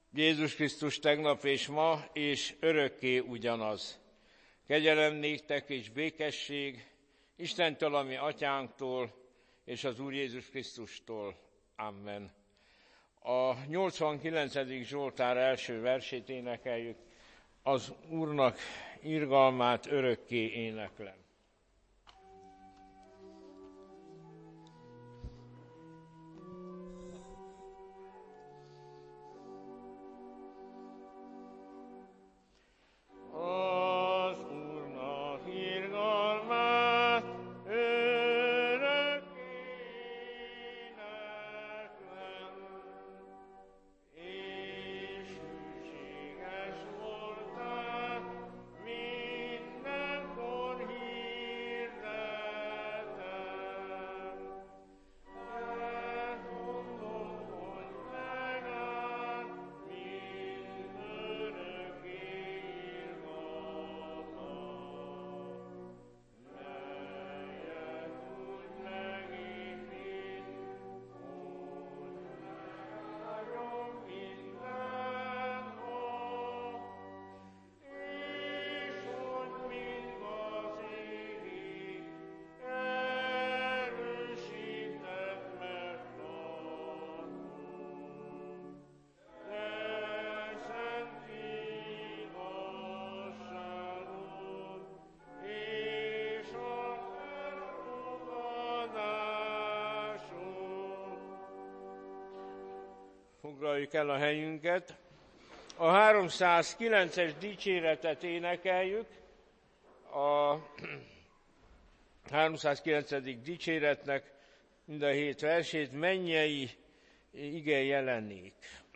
Jézus Krisztus tegnap és ma, és örökké ugyanaz. Kegyelem néktek és békesség Istentől, a mi atyánktól, és az Úr Jézus Krisztustól. Amen. A 89. Zsoltár első versét énekeljük. Az Úrnak irgalmát örökké éneklem. Foglaljuk el a helyünket. A 309-es dicséretet énekeljük. A 309. dicséretnek mind a 7 versét, mennyei ige jelenik.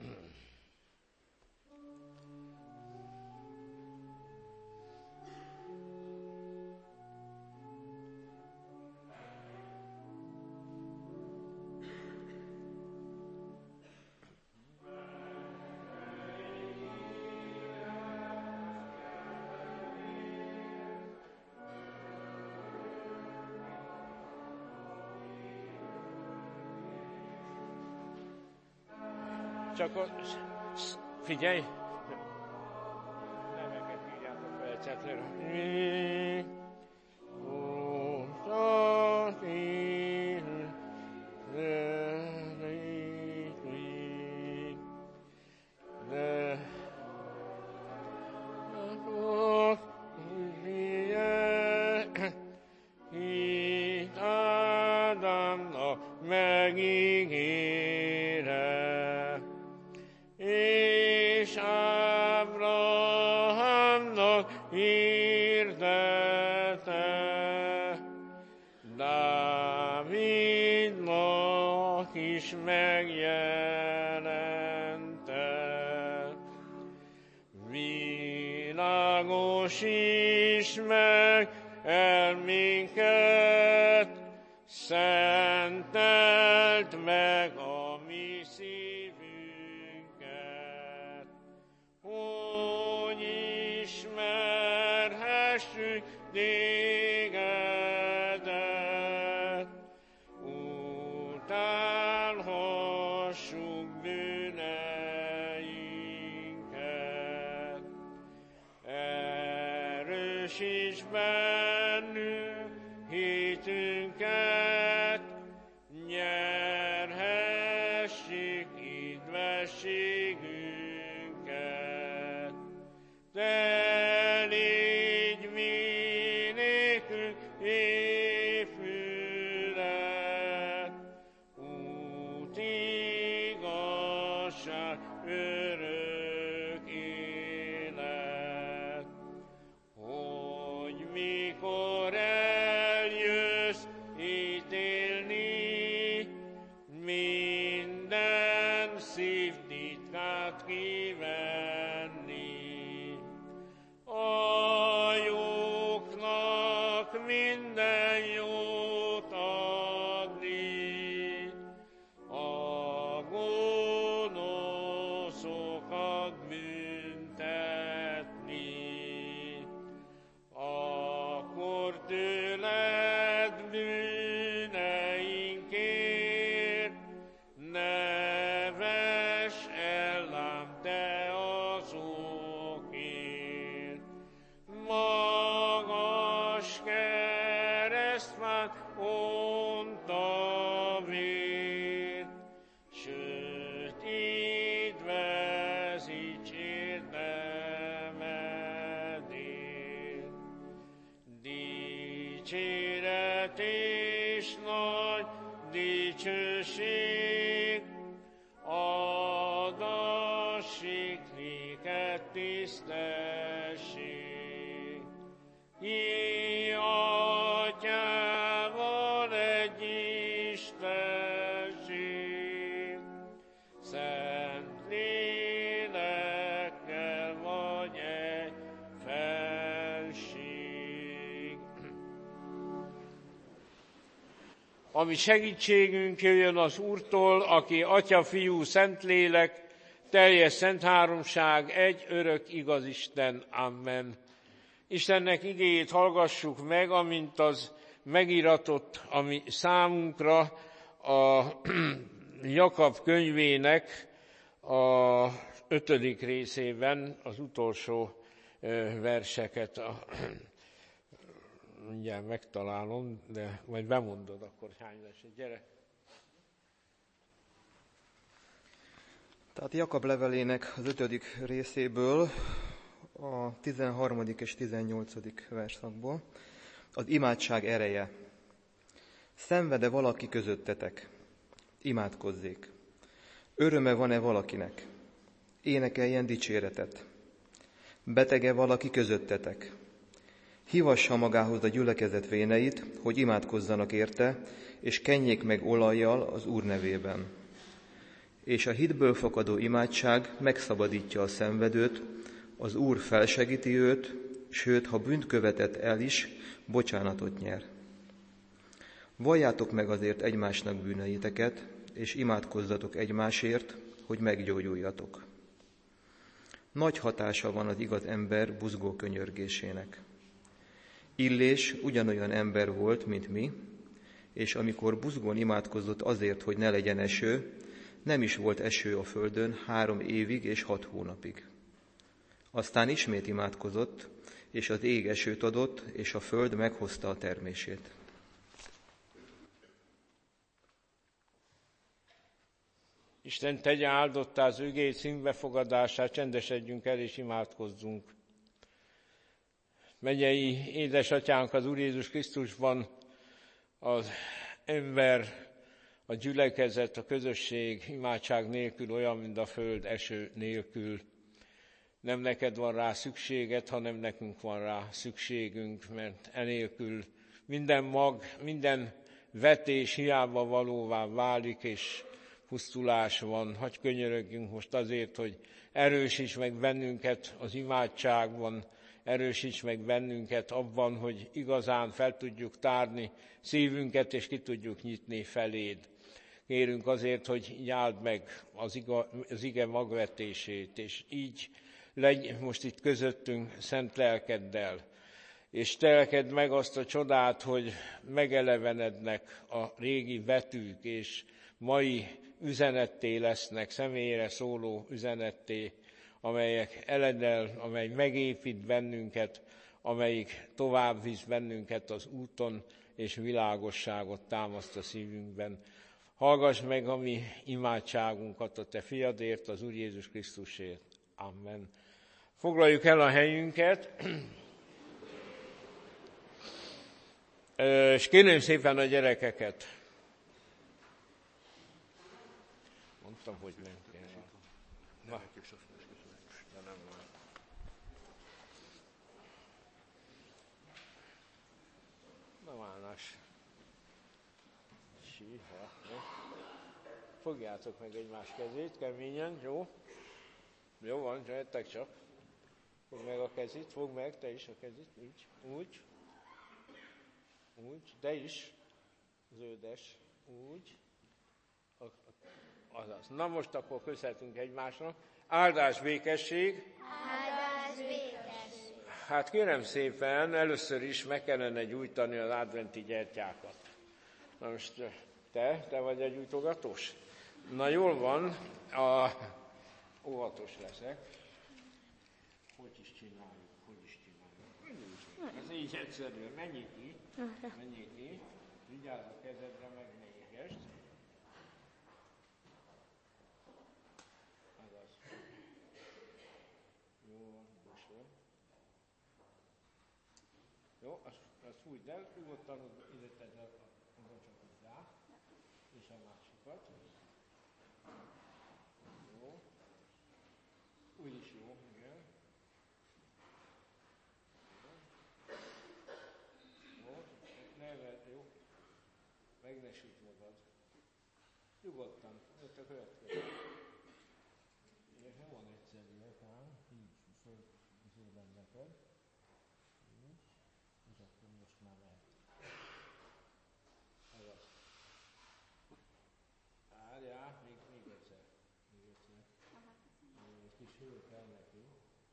Csak figyelj! Neveket írjátok fel cetről. És Ábrahámnak hirdette, Dávidnak is megjelente. Világosíts meg el minket, szenteld meg a mi szívünket, hogy ismerhessük Tégedet, utálhassuk bűneinket. Erősíts bennünk hitünket, nyerhessük üdvességünket. Te légy mi nékünk épület, út, igazság, örök élet. Hogy mikor eljössz ítélni, minden szív titkát kivenni. A jóknak minden jót adni, a gonoszok dicséret és nagy dicsőség, adassék néked tisztesség. Ki atyával egy istenség, szent lélekkel vagy egy felség. Ami segítségünk jöjjön az Úrtól, aki Atya, Fiú, Szentlélek, teljes szent háromság, egy örök igaz Isten. Amen. Istennek igéjét hallgassuk meg, amint az megiratott, ami számunkra a Jakab könyvének a 5. részében az utolsó verseket. Mindjárt megtalálom, de majd bemondod, akkor hány lesz. Gyere! Tehát Jakab levelének az 5. részéből, a 13. és 18. verszakból, az imádság ereje. Szenved-e valaki közöttetek? Imádkozzék. Öröme van-e valakinek? Énekeljen dicséretet. Betege valaki közöttetek? Hívassa magához a gyülekezet véneit, hogy imádkozzanak érte, és kenjék meg olajjal az Úr nevében. És a hitből fakadó imádság megszabadítja a szenvedőt, az Úr felsegíti őt, sőt, ha bűnt követett el is, bocsánatot nyer. Valljátok meg azért egymásnak bűneiteket, és imádkozzatok egymásért, hogy meggyógyuljatok. Nagy hatása van az igaz ember buzgó könyörgésének. Illés ugyanolyan ember volt, mint mi, és amikor buzgón imádkozott azért, hogy ne legyen eső, nem is volt eső a földön 3 évig és 6 hónapig. Aztán ismét imádkozott, és az ég esőt adott, és a föld meghozta a termését. Isten tegye áldottá az igény szívbefogadását, csendesedjünk el és imádkozzunk. Mennyei édesatyánk, az Úr Jézus Krisztusban az ember, a gyülekezet, a közösség imádság nélkül olyan, mint a föld eső nélkül. Nem neked van rá szükséged, hanem nekünk van rá szükségünk, mert enélkül minden mag, minden vetés hiába valóvá válik, és pusztulás van. Hadd könyörögjünk most azért, hogy erősíts meg bennünket az imádságban, erősíts meg bennünket abban, hogy igazán fel tudjuk tárni szívünket, és ki tudjuk nyitni feléd. Kérünk azért, hogy így áld meg az ige magvetését, és így legy most itt közöttünk szent lelkeddel, és telkedd meg azt a csodát, hogy megelevenednek a régi betűk, és mai üzenetté lesznek, személyre szóló üzenetté, amelyek eledel, amely megépít bennünket, amelyik tovább visz bennünket az úton, és világosságot támaszt a szívünkben. Hallgass meg a mi imádságunkat a te fiadért, az Úr Jézus Krisztusért. Amen. Foglaljuk el a helyünket, és kérném szépen a gyerekeket. Mondtam, hogy nem kell. Nem állás. Síha. Fogjátok meg egymás kezét, keményen, jó? Jó van, jöttek csak. Fogd meg a kezét, fogd meg, te is a kezét, így, úgy. Úgy, te is, zöldes, úgy. Azaz. Na most akkor köszönhetünk egymásnak. Áldás, békesség. Áldás, békesség. Hát kérem szépen, először is meg kellene gyújtani az adventi gyertyákat. Na most te vagy a gyújtogatós? Na jól van, óvatos leszek. Hogy is csináljuk? Ez így egyszerűen. Menjél ki. Vigyázz a kezedre, meg ne égesd. Azaz. Jó, most van. Jó, azt fújd el, nyugodtan ide tedd el a csak hozzá, és a másikat. Jó. Úgy is jó, igen. Jó. Jó. Meg ne süt magad. Nyugodtan, ott a következő. Nem van egyszerűek, ám, így fölzőben neked. És akkor most már lehet. Ez az. Várjál, még egyszer. Egy kis hő kell neki.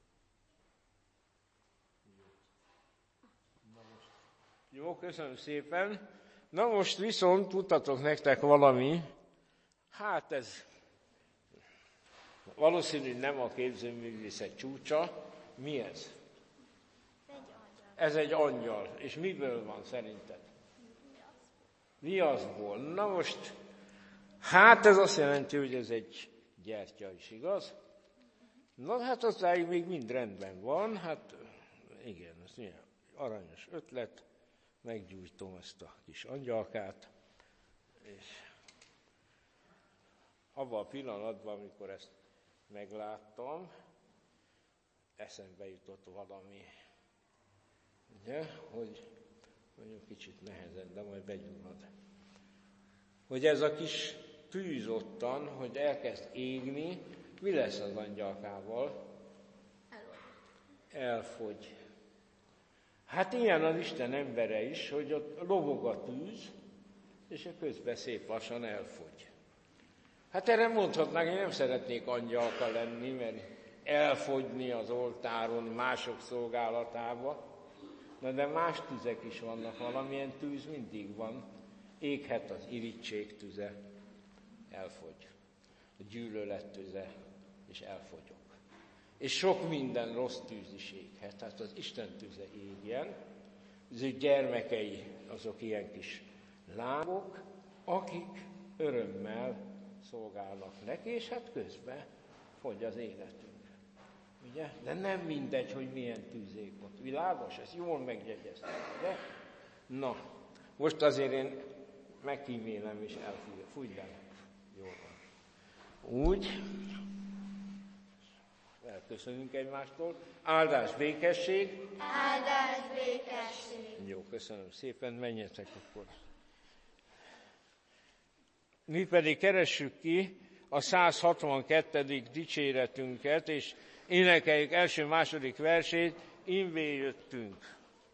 Na most. Jó, köszönöm szépen. Na most viszont mutatok nektek valami. Hát ez valószínű nem a képzőművészet csúcsa. Mi ez? Ez egy angyal. És miből van szerinted? Viaszból. Na most, hát ez azt jelenti, hogy ez egy gyertya is, igaz? Na hát aztán még mind rendben van. Hát igen, ez milyen aranyos ötlet. Meggyújtom ezt a kis angyalkát, és abban a pillanatban, amikor ezt megláttam, eszembe jutott valami, ugye, hogy mondjuk kicsit nehezen, de majd begyullad. Hogy ez a kis tűz ottan, hogy elkezd égni, mi lesz az angyalkával? Elfogy. Hát ilyen az Isten embere is, hogy ott lobog a tűz, és közben szép lassan elfogy. Hát erre mondhatnánk, hogy nem szeretnék angyalka lenni, mert elfogyni az oltáron mások szolgálatába. Na de más tüzek is vannak, valamilyen tűz mindig van. Éghet az irigység tüze, elfogy. A gyűlölet tüze, és elfogyok. És sok minden rossz tűz is éghet. Tehát az Isten tüze égjen. Az ő gyermekei, azok ilyen kis lábok, akik örömmel szolgálnak neki, és hát közben fogy az életünk. Ugye? De nem mindegy, hogy milyen tűz ég ott. Világos? Ezt jól megjegyeztem, ugye? Na, most azért én megkímélem és elfújj le. Jól van. Úgy. Elköszönünk egymástól. Áldás, békesség. Áldás, békesség. Jó, köszönöm szépen, menjetek akkor. Mi pedig keressük ki a 162. dicséretünket, és énekeljük első-második versét, Imvé jöttünk.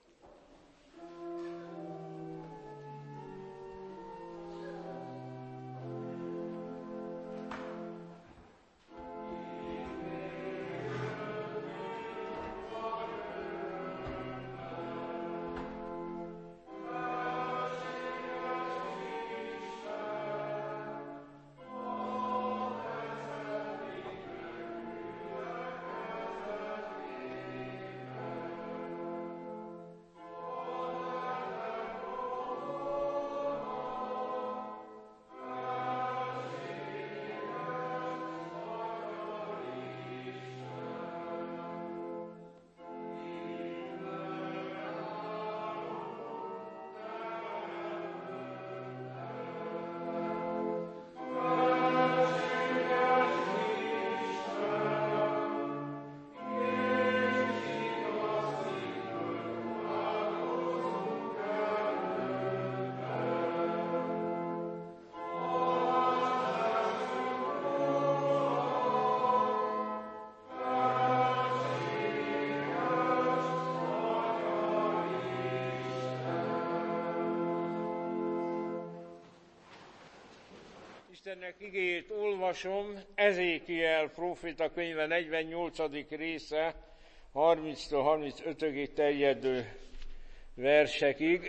Istennek igéjét olvasom, Ezékiel próféta könyve 48. része, 30-től 35-ig terjedő versekig.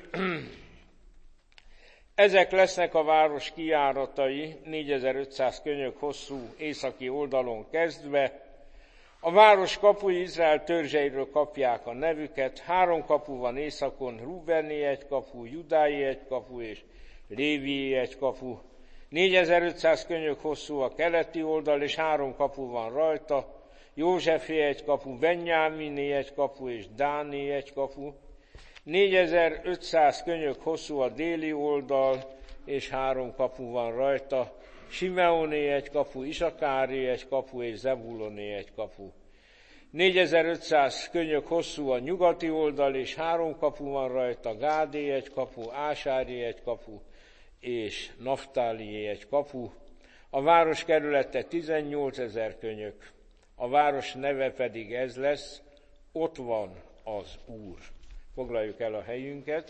Ezek lesznek a város kijáratai, 4500 könyök hosszú északi oldalon kezdve. A város kapui Izrael törzseiről kapják a nevüket. 3 kapu van északon, Rúbeni egy kapu, Judái egy kapu és Lévié egy kapu. 4500 könyök hosszú a keleti oldal, és 3 kapu van rajta. Józsefé egy kapu, Benjáminé egy kapu, és Dáné egy kapu. 4500 könyök hosszú a déli oldal, és 3 kapu van rajta. Simeoné egy kapu, Isakári egy kapu, és Zebuloné egy kapu. 4500 könyök hosszú a nyugati oldal, és 3 kapu van rajta, Gádé egy kapu, Ásári egy kapu, és Naftálié egy kapu. A város kerülete 18 000 könyök, a város neve pedig ez lesz, ott van az Úr. Foglaljuk el a helyünket.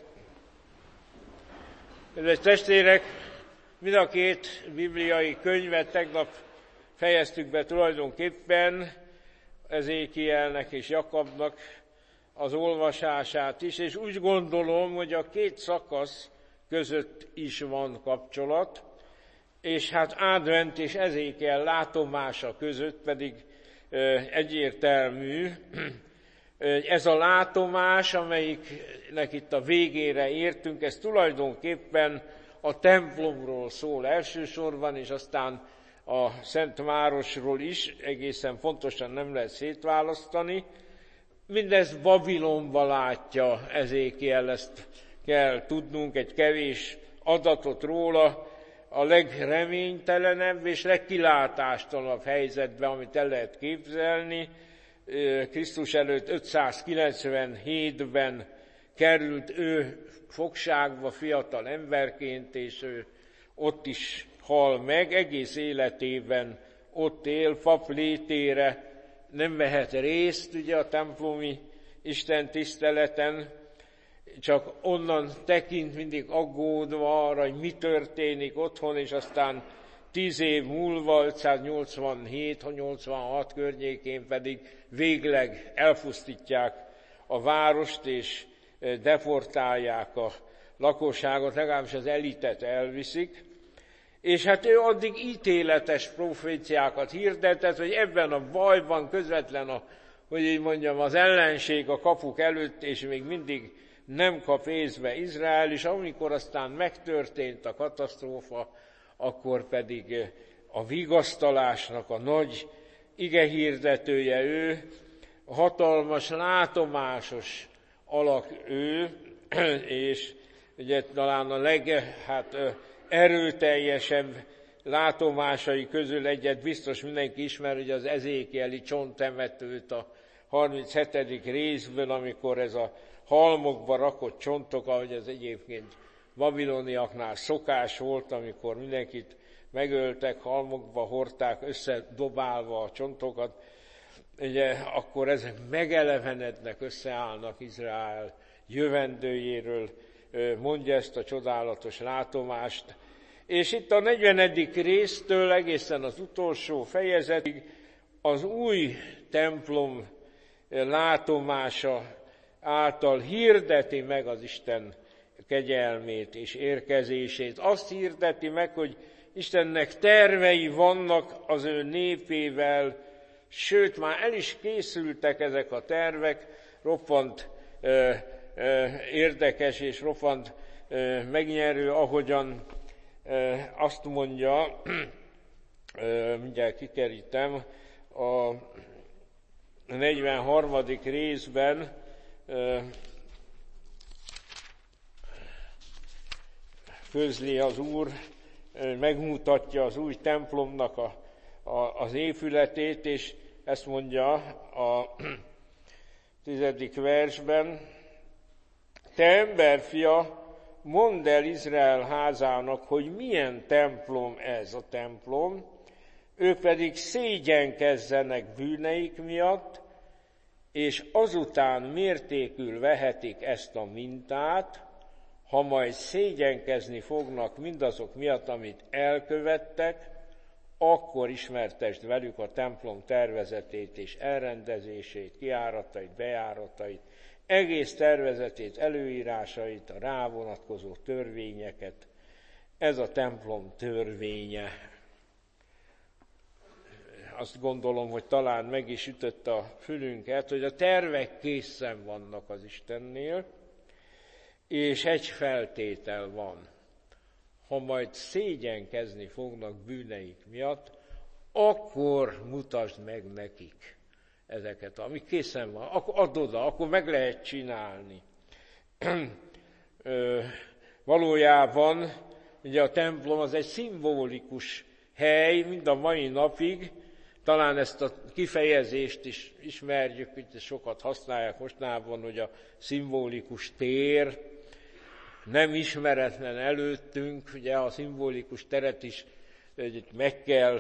Kedves testvérek, mind a 2 bibliai könyvet tegnap fejeztük be tulajdonképpen, Ezékielnek és Jakabnak az olvasását is, és úgy gondolom, hogy a 2 szakasz között is van kapcsolat, és hát Advent és Ezékiel látomása között pedig egyértelmű, ez a látomás, amelyiknek itt a végére értünk, ez tulajdonképpen a templomról szól elsősorban, és aztán a Szent Városról is, egészen pontosan nem lehet szétválasztani. Mindez Babilonba látja Ezékiel, ezt kell tudnunk, egy kevés adatot róla, a legreménytelenebb és legkilátástalanabb helyzetben, amit el lehet képzelni. Krisztus előtt 597-ben került ő fogságba fiatal emberként, és ő ott is hal meg, egész életében ott él, pap létére nem vehet részt ugye a templomi Isten tiszteleten, csak onnan tekint mindig aggódva arra, hogy mi történik otthon, és aztán 10 év múlva, 587-86 környékén pedig végleg elpusztítják a várost, és deportálják a lakosságot, legalábbis az elitet elviszik. És hát ő addig ítéletes proféciákat hirdetett, hogy ebben a bajban közvetlen az ellenség a kapuk előtt, és még mindig nem kap észbe Izrael, és amikor aztán megtörtént a katasztrófa, akkor pedig a vigasztalásnak a nagy igehirdetője ő, a hatalmas, látomásos alak ő, és ugye talán a erőteljesebb látomásai közül egyet biztos mindenki ismer, hogy az ezékieli csonttemetőt a 37. részből, amikor ez a halmokba rakott csontok, ahogy ez egyébként babiloniaknál szokás volt, amikor mindenkit megöltek, halmokba hordták, összedobálva a csontokat, ugye, akkor ezek megelevenednek, összeállnak Izrael jövendőjéről, mondja ezt a csodálatos látomást. És itt a 40. résztől egészen az utolsó fejezetig az új templom látomása által hirdeti meg az Isten kegyelmét és érkezését. Azt hirdeti meg, hogy Istennek tervei vannak az ő népével, sőt, már el is készültek ezek a tervek, roppant érdekes és roppant megnyerő, ahogyan azt mondja, mindjárt kikerítem, a 43. részben közli az Úr, megmutatja az új templomnak az épületét, és ezt mondja a 10. versben, te emberfia, mondd el Izrael házának, hogy milyen templom ez a templom, ők pedig szégyenkezzenek bűneik miatt, és azután mértékül vehetik ezt a mintát, ha majd szégyenkezni fognak mindazok miatt, amit elkövettek, akkor ismertesd velük a templom tervezetét és elrendezését, kijáratait, bejáratait, egész tervezetét, előírásait, a rá vonatkozó törvényeket. Ez a templom törvénye. Azt gondolom, hogy talán meg is ütötte a fülünket, hogy a tervek készen vannak az Istennél, és egy feltétel van. Ha majd szégyenkezni fognak bűneik miatt, akkor mutasd meg nekik ezeket, ami készen van. Akkor add oda, akkor meg lehet csinálni. Valójában ugye a templom az egy szimbolikus hely, mind a mai napig, talán ezt a kifejezést is ismerjük, itt sokat használják mostanában, hogy a szimbolikus tér nem ismeretlen előttünk, ugye a szimbolikus teret is meg kell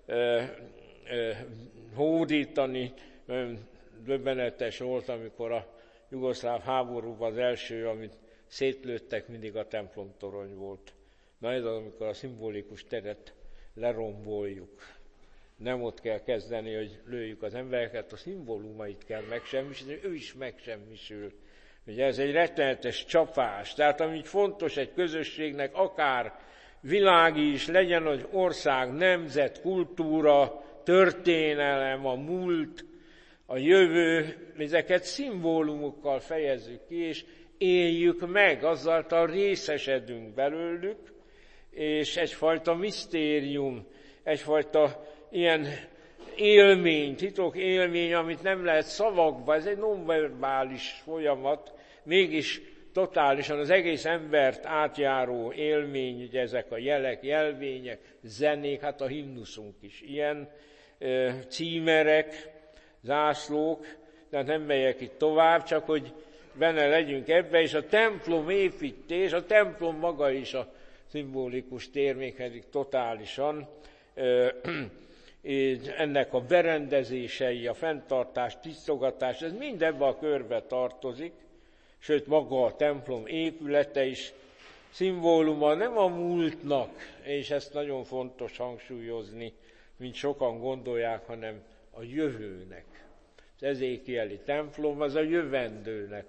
hódítani. Döbbenetes volt, amikor a jugoszláv háborúban az első, amit szétlőttek, mindig a templomtorony volt. Na ez az, amikor a szimbolikus teret leromboljuk. Nem ott kell kezdeni, hogy lőjük az embereket, a szimbólumait kell megsemmisíteni, ő is megsemmisül. Ugye ez egy rettenetes csapás. Tehát ami fontos egy közösségnek, akár világi is legyen, hogy ország, nemzet, kultúra, történelem, a múlt, a jövő, ezeket szimbólumokkal fejezzük ki, és éljük meg, azzal részesedünk belőlük, és egyfajta misztérium, egyfajta ilyen élmény, titok élmény, amit nem lehet szavakba, ez egy nonverbális folyamat, mégis totálisan az egész embert átjáró élmény, ugye ezek a jelek, jelvények, zenék, hát a himnuszunk is ilyen, címerek, zászlók, tehát nem megyek itt tovább, csak hogy benne legyünk ebbe, és a templom építés, a templom maga is a szimbolikus tér, mégpedig totálisan, ennek a berendezései, a fenntartás, tisztogatás, ez mind ebbe a körbe tartozik, sőt maga a templom épülete is szimbóluma nem a múltnak, és ezt nagyon fontos hangsúlyozni, mint sokan gondolják, hanem a jövőnek. Az ezékieli templom az a jövendőnek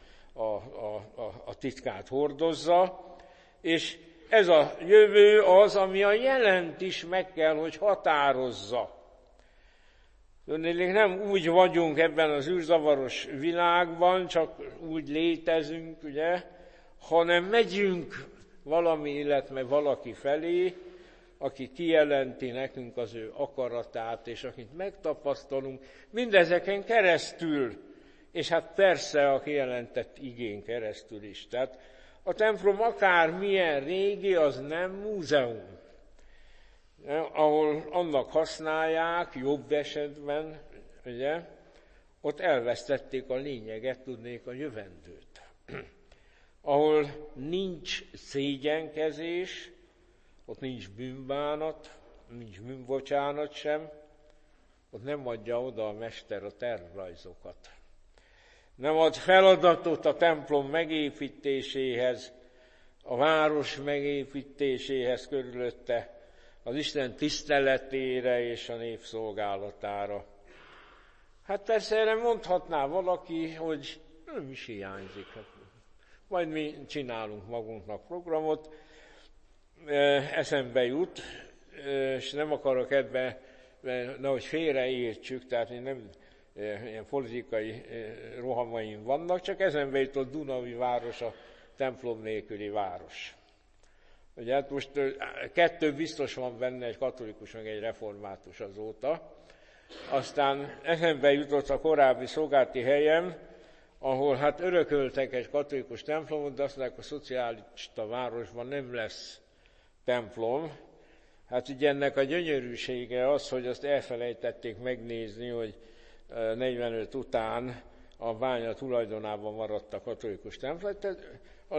a titkát hordozza, és ez a jövő az, ami a jelent is meg kell, hogy határozza. Nem úgy vagyunk ebben az űrzavaros világban, csak úgy létezünk, ugye, hanem megyünk valami, illetve valaki felé, aki kijelenti nekünk az ő akaratát, és akit megtapasztalunk mindezeken keresztül, és hát persze a kijelentett igén keresztül is. Tehát a templom akármilyen régi, az nem múzeum, ahol annak használják, jobb esetben, ugye, ott elvesztették a lényeget, tudnék, a jövendőt. Ahol nincs szégyenkezés, ott nincs bűnbánat, nincs bűnbocsánat sem, ott nem adja oda a mester a tervrajzokat. Nem ad feladatot a templom megépítéséhez, a város megépítéséhez körülötte, az Isten tiszteletére és a nép szolgálatára. Hát persze erre mondhatná valaki, hogy nem is hiányzik. Majd mi csinálunk magunknak programot, eszembe jut, és nem akarok ebbe, nehogy félreértsük, tehát én nem ilyen politikai rohamaim vannak, csak eszembe jutott Dunaúj város, a templom nélküli város. Ugye hát most kettő biztos van benne, egy katolikus, meg egy református azóta. Aztán eszembe jutott a korábbi szolgálati helyem, ahol hát örököltek egy katolikus templomot, de azt mondják, a szocialista városban nem lesz templom. Hát ugye ennek a gyönyörűsége az, hogy azt elfelejtették megnézni, hogy 45 után a bánya tulajdonában maradt a katolikus templom. Tehát a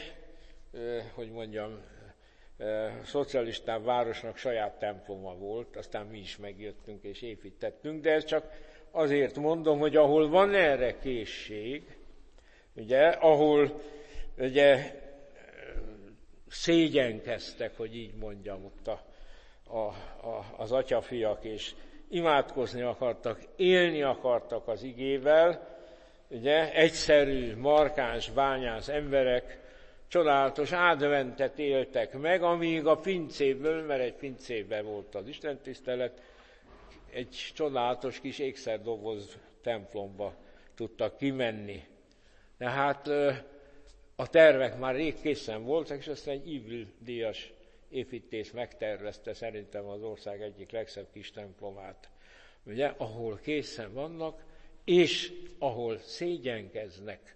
szocialistább városnak saját temploma volt, aztán mi is megjöttünk és építettünk, de ezt csak azért mondom, hogy ahol van erre készség, ugye, ahol ugye szégyenkeztek, hogy így mondjam, ott az atyafiak, és imádkozni akartak, élni akartak az igével, ugye, egyszerű, markáns, bányász emberek, csodálatos adventet éltek meg, amíg a pincéből, mert egy pincében volt az istentisztelet, egy csodálatos kis ékszerdoboz templomba tudtak kimenni. Tehát a tervek már rég készen voltak, és aztán egy Ivry-díjas építész megtervezte szerintem az ország egyik legszebb kis templomát, ugye, ahol készen vannak, és ahol szégyenkeznek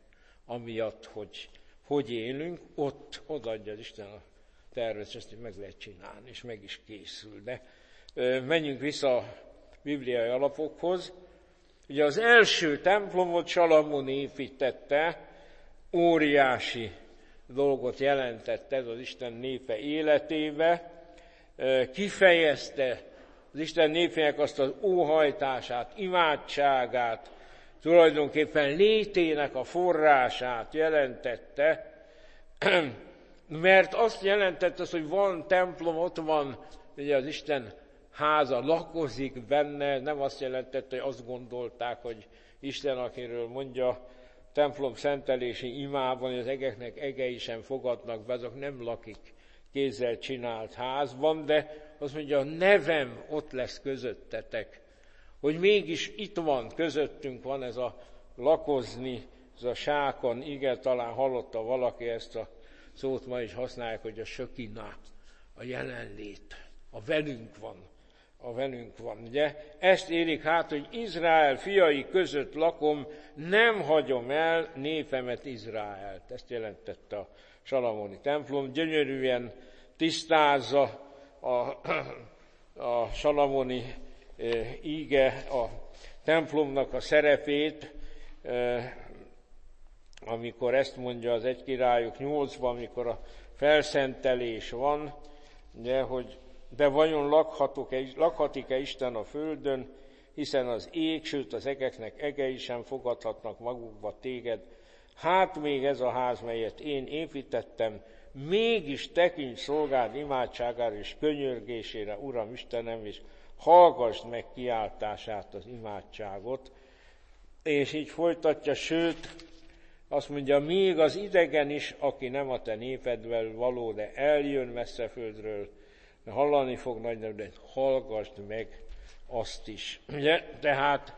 amiatt, hogy élünk, ott odaadja az Isten a tervet, ezt meg lehet csinálni, és meg is készül. De menjünk vissza a bibliai alapokhoz. Ugye az első templomot Salamon építette, óriási dolgot jelentett ez az Isten népe életébe, kifejezte az Isten népének azt az óhajtását, imádságát, tulajdonképpen létének a forrását jelentette, mert azt jelentette, hogy van templom, ott van ugye az Isten háza, lakozik benne, nem azt jelentette, hogy azt gondolták, hogy Isten, akiről mondja templom szentelési imában, hogy az egeknek egei sem fogadnak be, azok nem lakik kézzel csinált házban, de azt mondja, a nevem ott lesz közöttetek, hogy mégis itt van, közöttünk van ez a lakozni, ez a sákon, igen, talán hallotta valaki ezt a szót, ma is használják, hogy a sökina, a jelenlét, a velünk van. Ugye? Ezt érik hát, hogy Izrael fiai között lakom, nem hagyom el népemet, Izraelt. Ezt jelentette a salamoni templom. Gyönyörűen tisztázza a salamoni íge a templomnak a szerepét, amikor ezt mondja az 1 Királyok 8-ban, amikor a felszentelés van, ugye, hogy de vajon lakhatik-e Isten a földön, hiszen az ég, sőt az egeknek egei sem fogadhatnak magukba téged. Hát még ez a ház, melyet én építettem, mégis tekints szolgád imádságára és könyörgésére, Uram Istenem, és hallgassd meg kiáltását, az imádságot. És így folytatja, sőt, azt mondja, még az idegen is, aki nem a te népedvel való, de eljön messze földről, de hallani fog nagy nevű, de hallgassd meg azt is. Ugye? Tehát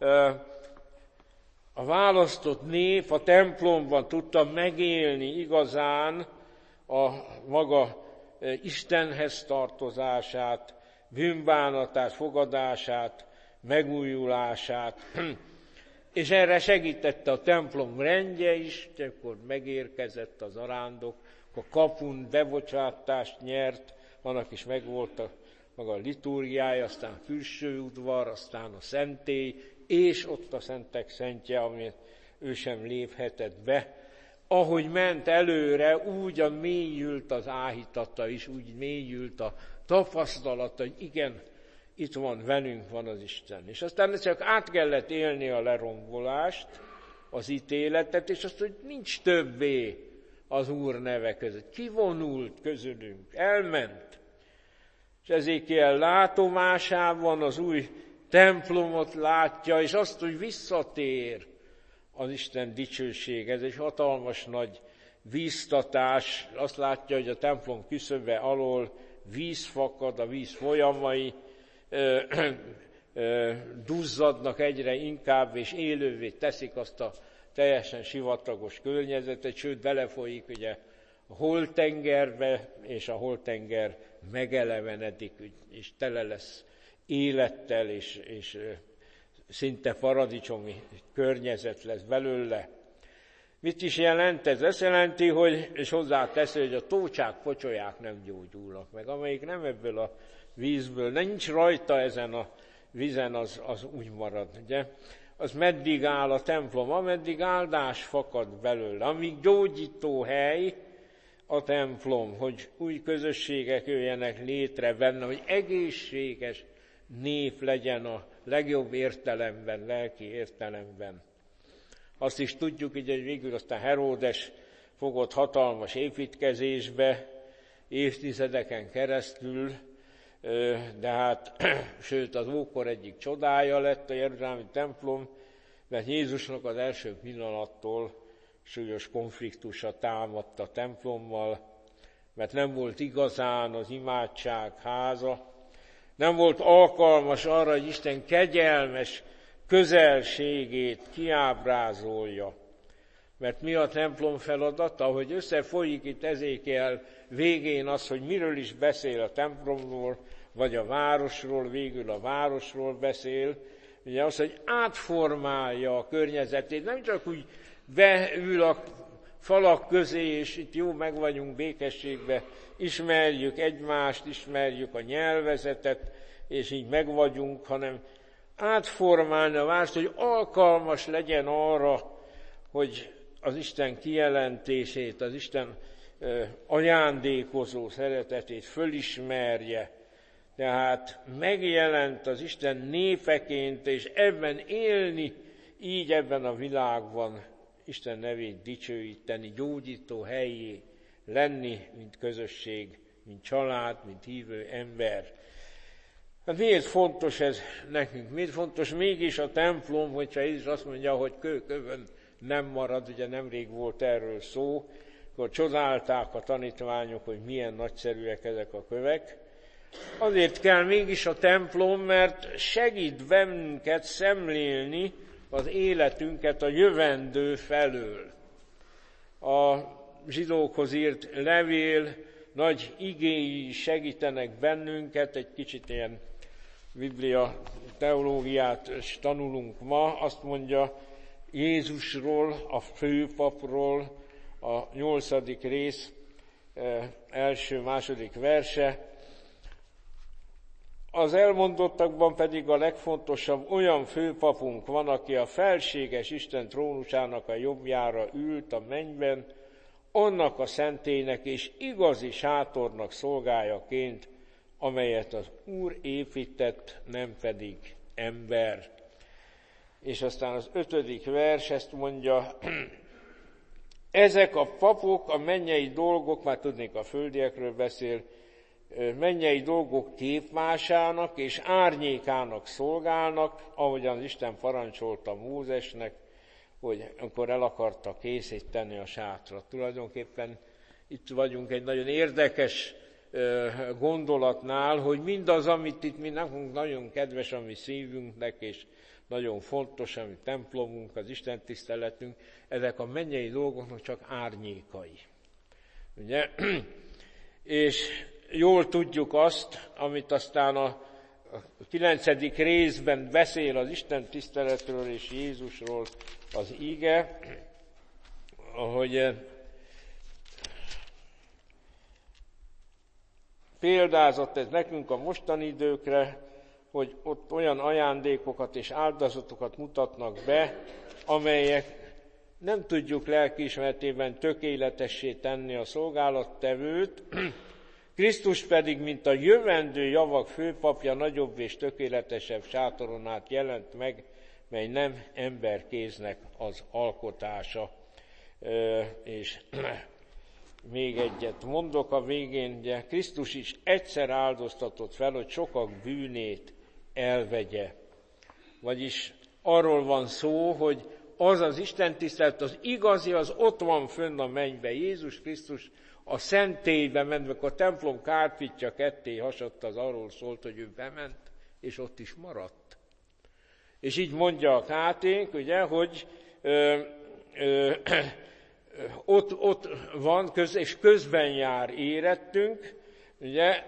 a választott nép a templomban tudta megélni igazán a maga Istenhez tartozását, bűnbánatát, fogadását, megújulását, és erre segítette a templom rendje is, akkor megérkezett az arándok, a kapun bebocsátást nyert, annak is megvolt a maga liturgiája, aztán külső udvar, aztán a szentély, és ott a szentek szentje, amit ő sem léphetett be. Ahogy ment előre, úgy mélyült az áhítata is, úgy mélyült a tapasztalata, hogy igen, itt van, velünk van az Isten. És aztán csak át kellett élni a lerombolást, az ítéletet, és azt, hogy nincs többé az Úr neve között. Kivonult közülünk, elment. És Ezékiel látomásában az új templomot látja, és azt, hogy visszatér az Isten dicsőség. Ez egy hatalmas nagy víztatás. Azt látja, hogy a templom küszöbe alól víz fakad, a víz folyamai duzzadnak egyre inkább, és élővé teszik azt a teljesen sivatagos környezetet, sőt belefolyik ugye a holtengerbe, és a holtenger megelevenedik, és tele lesz élettel, és szinte paradicsomi környezet lesz belőle. Mit is jelent ez? Ezt jelenti, hogy, és hozzáteszi, hogy a tócsák, pocsolyák nem gyógyulnak meg, amelyik nem ebből a vízből, nincs rajta ezen a vízen, az úgy marad, ugye? Az meddig áll a templom, ameddig áldás fakad belőle, amíg gyógyító hely a templom, hogy új közösségek jöjjenek létre benne, hogy egészséges nép legyen a legjobb értelemben, lelki értelemben. Azt is tudjuk, hogy végül aztán Heródes fogott hatalmas építkezésbe évtizedeken keresztül, de hát, sőt az ókor egyik csodája lett a jeruzsálemi templom, mert Jézusnak az első pillanattól súlyos konfliktusa támadt a templommal, mert nem volt igazán az imádság háza, nem volt alkalmas arra, hogy Isten kegyelmes közelségét kiábrázolja. Mert mi a templom feladata? Hogy összefolyik itt Ezékiel végén az, hogy miről is beszél a templomról, vagy a városról, végül a városról beszél. Ugye az, hogy átformálja a környezetét, nem csak úgy beül a falak közé, és itt jó meg vagyunk békességbe, ismerjük egymást, ismerjük a nyelvezetet, és így meg vagyunk, hanem átformálni a várost, hogy alkalmas legyen arra, hogy az Isten kijelentését, az Isten ajándékozó szeretetét fölismerje. Tehát megjelent az Isten népeként, és ebben élni, így ebben a világban Isten nevét dicsőíteni, gyógyító helyé lenni, mint közösség, mint család, mint hívő ember. Hát miért fontos ez nekünk? Miért fontos mégis a templom, hogyha Jézus azt mondja, hogy kőkövön nem marad, ugye nemrég volt erről szó, akkor csodálták a tanítványok, hogy milyen nagyszerűek ezek a kövek. Azért kell mégis a templom, mert segít bennünket szemlélni az életünket a jövendő felől. A zsidókhoz írt levél nagy igéi segítenek bennünket, egy kicsit ilyen biblia teológiát tanulunk ma, azt mondja Jézusról, a főpapról, a 8. rész első-második verse. Az elmondottakban pedig a legfontosabb, olyan főpapunk van, aki a felséges Isten trónusának a jobbjára ült a mennyben, annak a szentélynek és igazi sátornak szolgájaként, amelyet az Úr épített, nem pedig ember. És aztán az 5. vers ezt mondja, ezek a papok a mennyei dolgok, már tudnék a földiekről beszél, mennyei dolgok képmásának és árnyékának szolgálnak, ahogyan Isten parancsolta Mózesnek, hogy amikor el akarta készíteni a sátrat. Tulajdonképpen itt vagyunk egy nagyon érdekes gondolatnál, hogy mindaz, amit itt mi nekünk nagyon kedves, ami szívünknek, és nagyon fontos, ami templomunk, az Isten tiszteletünk, ezek a mennyei dolgoknak csak árnyékai. Ugye? És jól tudjuk azt, amit aztán a 9. részben beszél az Isten tiszteletről és Jézusról az ige, ahogy példázott ez nekünk a mostani időkre, hogy ott olyan ajándékokat és áldozatokat mutatnak be, amelyek nem tudjuk lelkiismeretében tökéletessé tenni a szolgálattevőt, Krisztus pedig, mint a jövendő javak főpapja, nagyobb és tökéletesebb sátoron át jelent meg, mely nem emberkéznek az alkotása. És még egyet mondok a végén, ugye Krisztus is egyszer áldoztatott fel, hogy sokak bűnét elvegye. Vagyis arról van szó, hogy az az istentisztelet, az igazi, az ott van fönn a mennybe. Jézus Krisztus a szentélybe ment, amikor a templom kárpitja ketté hasadt, az arról szólt, hogy ő bement, és ott is maradt. És így mondja a káténk, ugye, hogy ott van, és közben jár érettünk, ugye,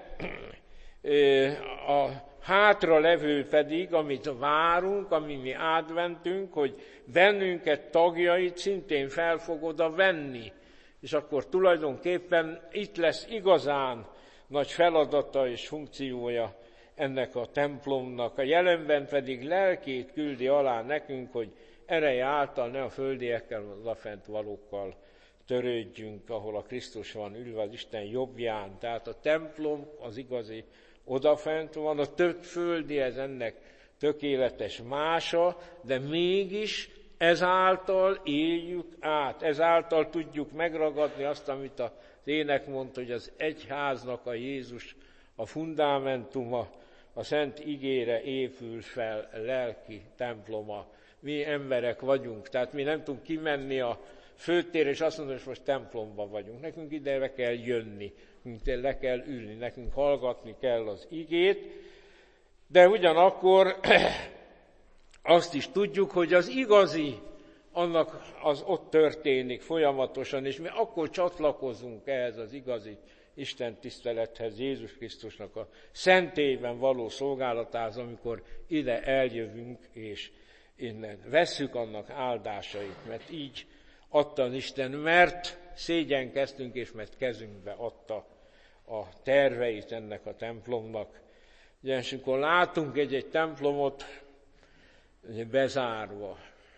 a hátra levő pedig, amit várunk, ami mi átventünk, hogy bennünket tagjait szintén fel fog oda venni. És akkor tulajdonképpen itt lesz igazán nagy feladata és funkciója ennek a templomnak. A jelenben pedig lelkét küldi alá nekünk, hogy ereje által ne a földiekkel, az odafent valókkal törődjünk, ahol a Krisztus van ülve az Isten jobbján. Tehát a templom az igazi odafent van, a több földi ez ennek tökéletes mása, de mégis ezáltal éljük át, ezáltal tudjuk megragadni azt, amit az ének mondta, hogy az egyháznak a Jézus, a fundamentuma, a szent igére épül fel lelki temploma. Mi emberek vagyunk, tehát mi nem tudunk kimenni a főtérre, és azt mondani, hogy most templomban vagyunk. Nekünk ide kell jönni, nekünk le kell ülni, nekünk hallgatni kell az igét, de ugyanakkor azt is tudjuk, hogy az igazi, annak az ott történik folyamatosan, és mi akkor csatlakozunk ehhez az igazi Isten tisztelethez, Jézus Krisztusnak a szentélyben való szolgálatához, amikor ide eljövünk, és innen vesszük annak áldásait, mert így adta az Isten, mert szégyenkeztünk, és mert kezünkbe adta a terveit ennek a templomnak. Ugyanis amikor látunk egy templomot bezárva,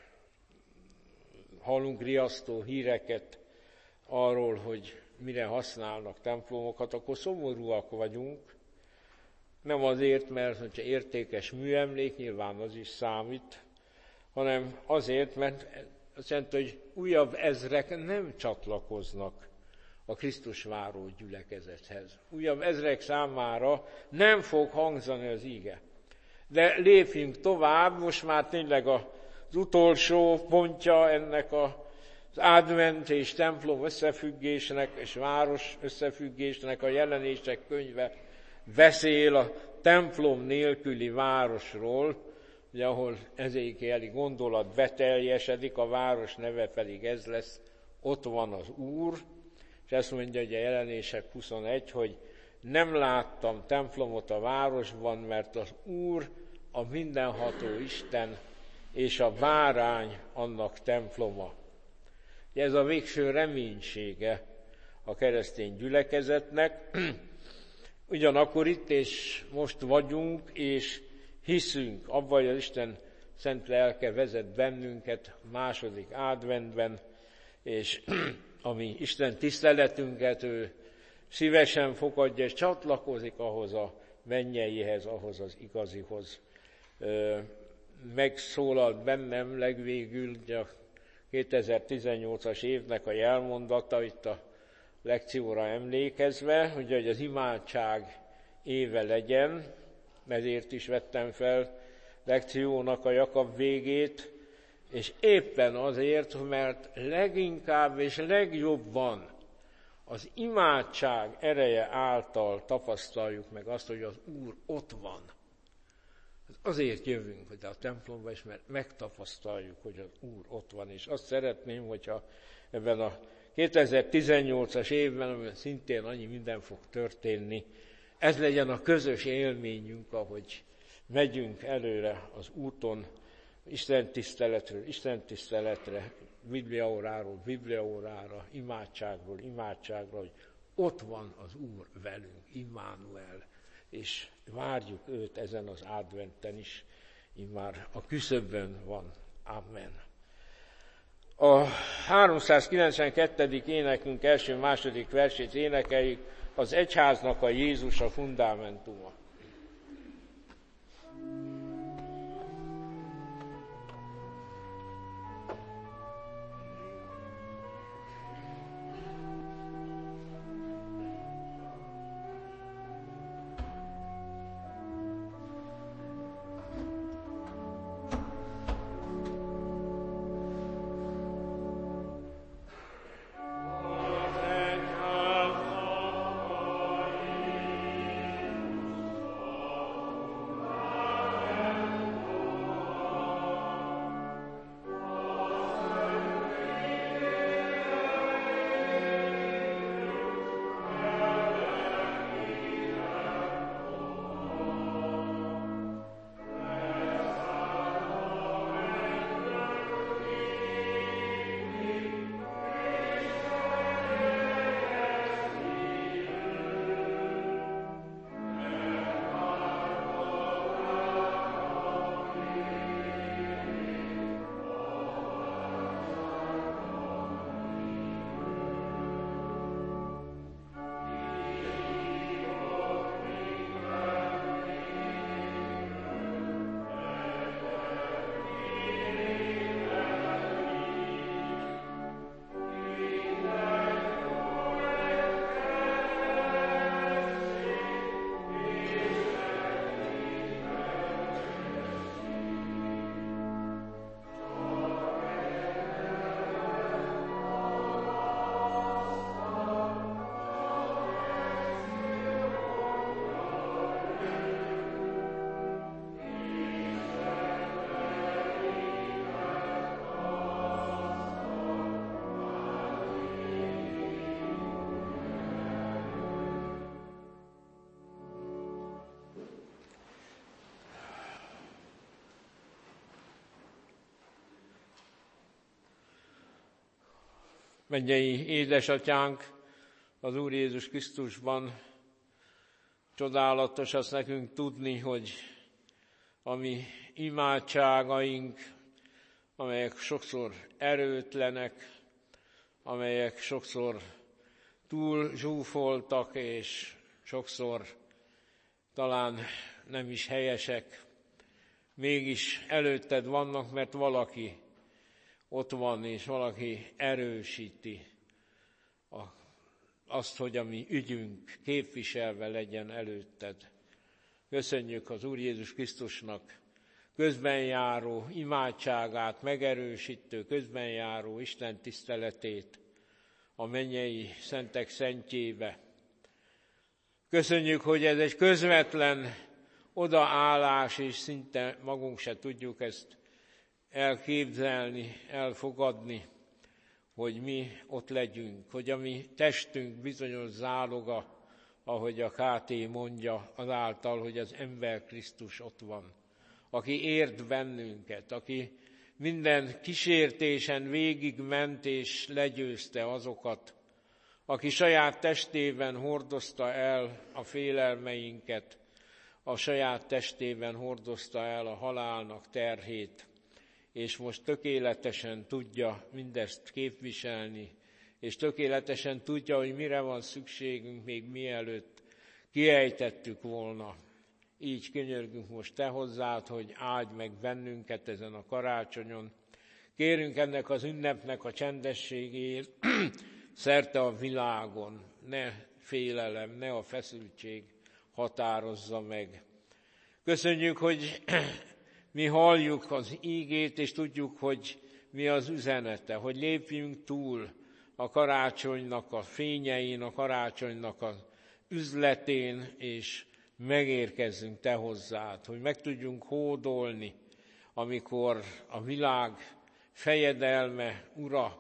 hallunk riasztó híreket arról, hogy mire használnak templomokat, akkor szomorúak vagyunk. Nem azért, mert hogyha értékes műemlék, nyilván az is számít, hanem azért, mert azt jelenti, hogy újabb ezrek nem csatlakoznak a Krisztus váró gyülekezethez. Újabb ezrek számára nem fog hangzani az ige. De lépjünk tovább, most már tényleg az utolsó pontja ennek az advent és templom összefüggésnek és város összefüggésnek a Jelenések könyve beszél a templom nélküli városról, ugye, ahol ezékieli gondolat beteljesedik, a város neve pedig ez lesz, ott van az Úr, és ezt mondja ugye Jelenések 21, hogy nem láttam templomot a városban, mert az Úr, a mindenható Isten és a bárány annak temploma. Ez a végső reménysége a keresztény gyülekezetnek. Ugyanakkor itt és most vagyunk, és hiszünk abban, hogy az Isten szent lelke vezet bennünket második adventben, és ami Isten tiszteletünket ő szívesen fogadja, és csatlakozik ahhoz a mennyeihez, ahhoz az igazihoz. Megszólalt bennem legvégül a 2018-as évnek a jelmondata, itt a lekcióra emlékezve, hogy az imádság éve legyen, ezért is vettem fel lekciónak a Jakab végét, és éppen azért, mert leginkább és legjobban az imádság ereje által tapasztaljuk meg azt, hogy az Úr ott van. Azért jövünk hogy a templomba is, mert megtapasztaljuk, hogy az Úr ott van, és azt szeretném, hogyha ebben a 2018-as évben, amiben szintén annyi minden fog történni, ez legyen a közös élményünk, ahogy megyünk előre az úton, Isten tiszteletre, bibliaórára, imádságra, hogy ott van az Úr velünk, Immanuel, és várjuk őt ezen az adventen is, immár a küszöbön van. Amen. A 392. énekünk első-második versét énekeljük, az egyháznak a Jézus a fundamentuma. Mennyei édesatyánk, az Úr Jézus Krisztusban csodálatos azt nekünk tudni, hogy a mi imádságaink, amelyek sokszor erőtlenek, amelyek sokszor túl zsúfoltak, és sokszor talán nem is helyesek, mégis előtted vannak, mert valaki ott van, és valaki erősíti azt, hogy a mi ügyünk képviselve legyen előtted. Köszönjük az Úr Jézus Krisztusnak közbenjáró imádságát, megerősítő közbenjáró Isten tiszteletét a mennyei szentek szentjébe. Köszönjük, hogy ez egy közvetlen odaállás, és szinte magunk se tudjuk ezt elképzelni, elfogadni, hogy mi ott legyünk, hogy a mi testünk bizonyos záloga, ahogy a KT mondja, azáltal, hogy az ember Krisztus ott van, aki ért bennünket, aki minden kísértésen végigment és legyőzte azokat, aki saját testében hordozta el a félelmeinket, a saját testében hordozta el a halálnak terhét, és most tökéletesen tudja mindezt képviselni, és tökéletesen tudja, hogy mire van szükségünk, még mielőtt kiejtettük volna. Így könyörgünk most te hozzád, hogy áldj meg bennünket ezen a karácsonyon. Kérünk ennek az ünnepnek a csendességéért szerte a világon. Ne félelem, ne a feszültség határozza meg. Köszönjük, hogy mi halljuk az ígét, és tudjuk, hogy mi az üzenete, hogy lépjünk túl a karácsonynak a fényein, a karácsonynak az üzletén, és megérkezzünk te hozzád, hogy meg tudjunk hódolni, amikor a világ fejedelme, ura,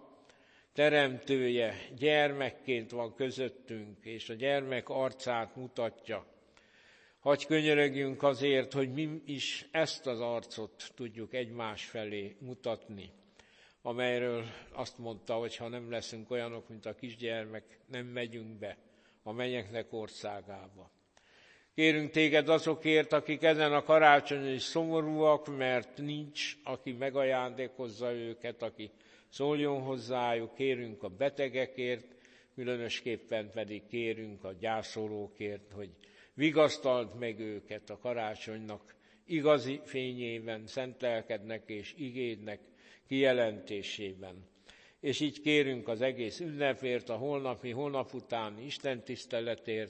teremtője gyermekként van közöttünk, és a gyermek arcát mutatja. Hagy könyörögjünk azért, hogy mi is ezt az arcot tudjuk egymás felé mutatni, amelyről azt mondta, hogy ha nem leszünk olyanok, mint a kisgyermek, nem megyünk be a mennyeknek országába. Kérünk téged azokért, akik ezen a karácsonyon is szomorúak, mert nincs, aki megajándékozza őket, aki szóljon hozzájuk. Kérünk a betegekért, különösképpen pedig kérünk a gyászolókért, hogy vigasztald meg őket a karácsonynak igazi fényében, szent lelkednek és igédnek kijelentésében. És így kérünk az egész ünnepért, a holnapi, holnap utáni istentiszteletért,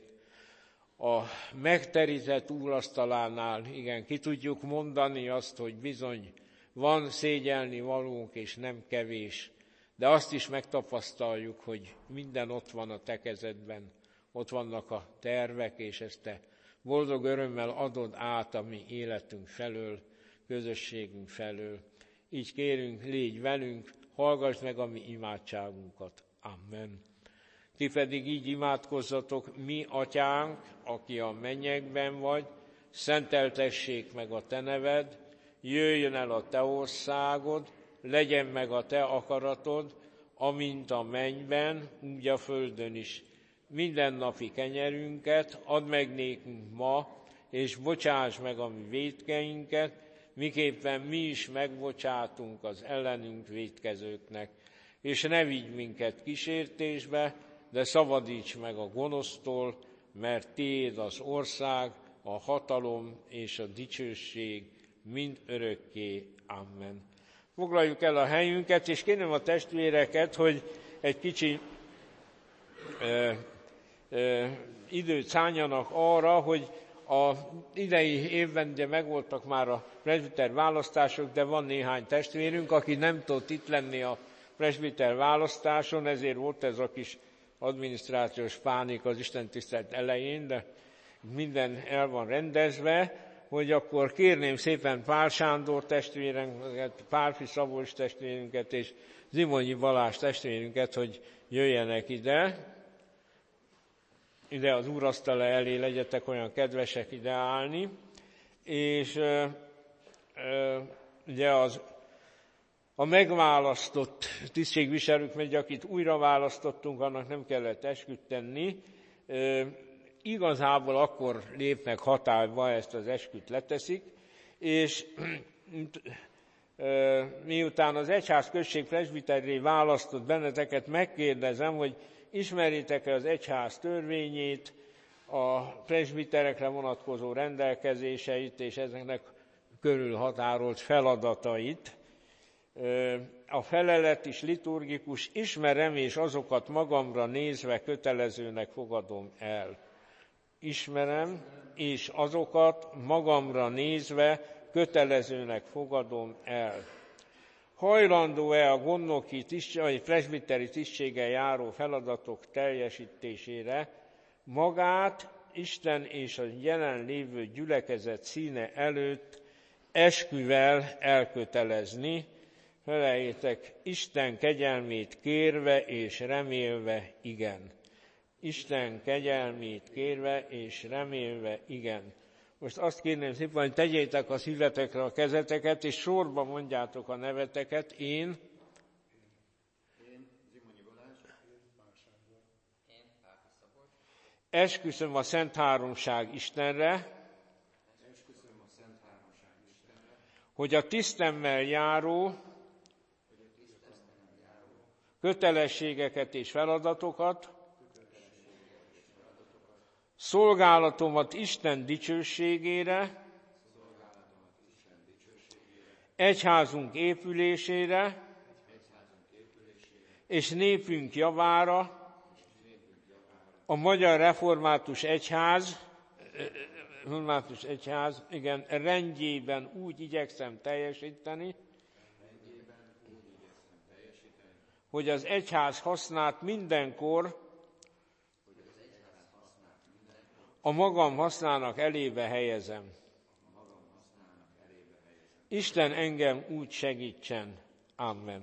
a megterített úrasztalánál, igen, ki tudjuk mondani azt, hogy bizony van szégyelni valónk, és nem kevés, de azt is megtapasztaljuk, hogy minden ott van a te kezedben, ott vannak a tervek, és ezt te boldog örömmel adod át a mi életünk felől, közösségünk felől. Így kérünk, légy velünk, hallgass meg a mi imádságunkat. Amen. Ti pedig így imádkozzatok: mi atyánk, aki a mennyekben vagy, szenteltessék meg a te neved, jöjjön el a te országod, legyen meg a te akaratod, amint a mennyben, úgy a földön is. Mindennapi kenyerünket add meg nékünk ma, és bocsáss meg a mi vétkeinket, miképpen mi is megbocsátunk az ellenünk vétkezőknek. És ne vigy minket kísértésbe, de szabadíts meg a gonosztól, mert tiéd az ország, a hatalom és a dicsőség mind örökké. Amen. Foglaljuk el a helyünket, és kérem a testvéreket, hogy egy kicsi időt szánjanak arra, hogy az idei évben ugye megvoltak már a presbiter választások, de van néhány testvérünk, aki nem tudott itt lenni a presbiter választáson, ezért volt ez a kis adminisztrációs pánik az istentisztelet elején, de minden el van rendezve, hogy akkor kérném szépen Pál Sándor testvérünket, Pálfi Szabolcs testvérünket és Zimonyi Balázs testvérünket, hogy jöjjenek ide az úrasztala elé, legyetek olyan kedvesek ide állni, és ugye az A megválasztott tisztségviselők, mert akit újra választottunk, annak nem kellett esküt tenni, igazából akkor lépnek hatályba, ezt az esküt leteszik, és miután az egyházközség presbiterré választott benneteket, megkérdezem, hogy ismeritek-e az egyház törvényét, a presbiterekre vonatkozó rendelkezéseit és ezeknek körülhatárolt feladatait. A felelet is liturgikus, ismerem és azokat magamra nézve kötelezőnek fogadom el. Ismerem és azokat magamra nézve kötelezőnek fogadom el. Hajlandó-e a gondnoki vagy presbiteri tisztséggel járó feladatok teljesítésére magát Isten és a jelenlévő gyülekezet színe előtt esküvel elkötelezni, feleljétek, Isten kegyelmét kérve és remélve igen. Isten kegyelmét kérve és remélve igen. Most azt kérném szépen, hogy tegyétek a szívetekre a kezeteket, és sorba mondjátok a neveteket. Én esküszöm a Szent Háromság Istenre, hogy a tisztemmel járó kötelességeket és feladatokat, szolgálatomat Isten dicsőségére, egyházunk épülésére és népünk javára, a Magyar Református Egyház rendjében úgy igyekszem teljesíteni, hogy az egyház hasznát mindenkor a magam hasznának elébe helyezem. Isten engem úgy segítsen. Amen.